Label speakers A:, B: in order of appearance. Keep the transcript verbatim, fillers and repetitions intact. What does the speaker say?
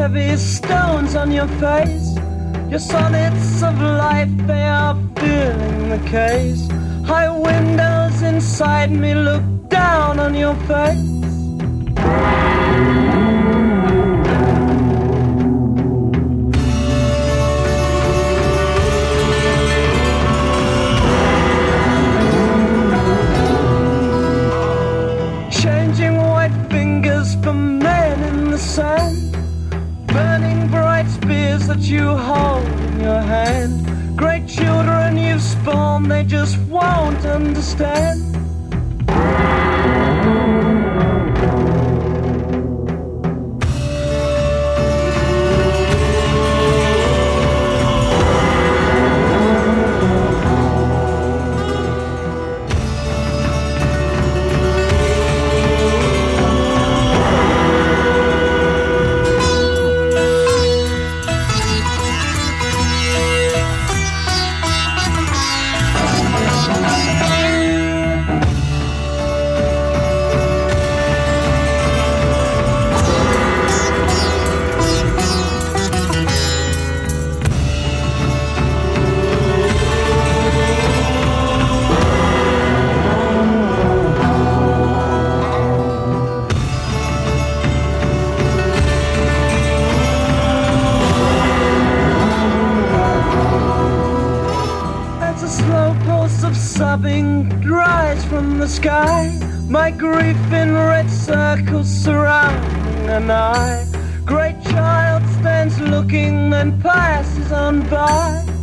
A: heavy stones on your face. Your sonnets of life, they are filling the case. High windows inside me look down on your face. Changing white fingers for men in the sand, burning bright spears that you hold in your hand. Great children you've spawned, they just won't understand. Sobbing rise from the sky, my grief in red circles surrounding an eye. Great child stands looking, then passes on by.